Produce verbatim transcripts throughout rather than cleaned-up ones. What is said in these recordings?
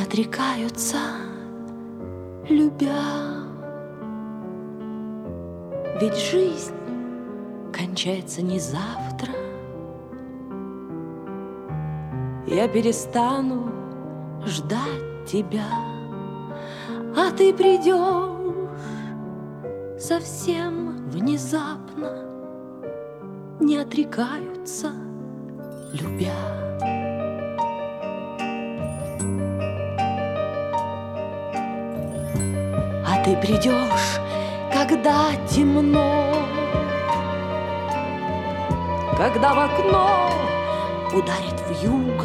отрекаются, любя. Ведь жизнь кончается не завтра. Я перестану ждать тебя, а ты придешь совсем внезапно. Не отрекаются, любя. А ты придешь, когда темно, когда в окно ударит вьюга,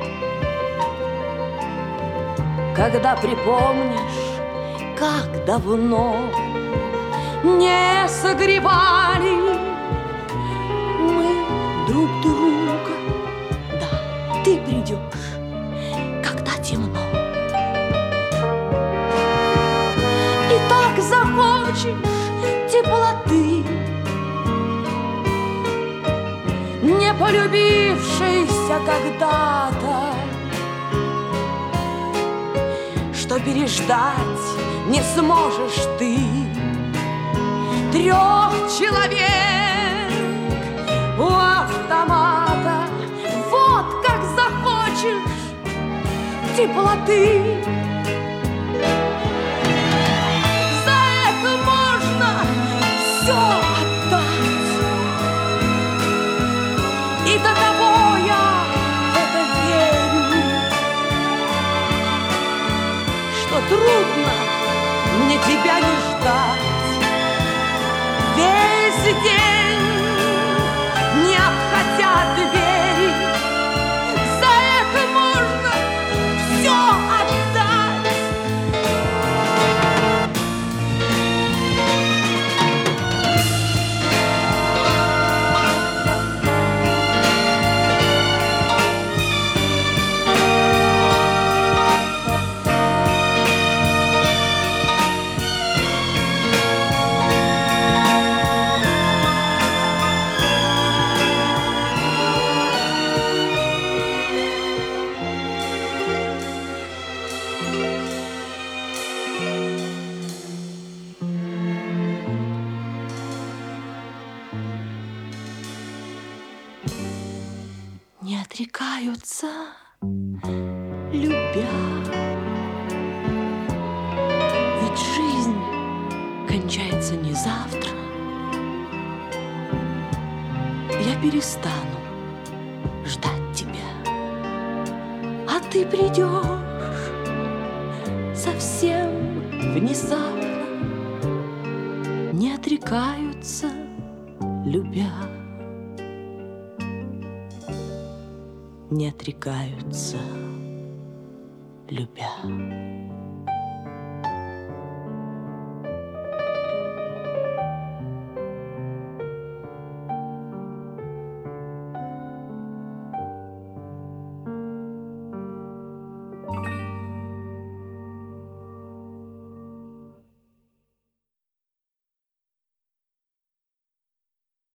когда припомнишь, как давно не согревали мы друг друга. Да, ты придешь, когда темно. И так захочешь теплоты, не полюбившейся когда-то, что переждать не сможешь ты. Трех человек у автомата. Вот как захочешь теплоты. За это можно все отдать. И до того я в это верю, что трудно мне тебя не ждать. Весь день не обходя двери. За это можно все отдать. Не отрекаются, любя. Ведь жизнь кончается не завтра. Я перестану ждать тебя, а ты придешь совсем внезапно. Не отрекаются, любя. Не отрекаются, любя.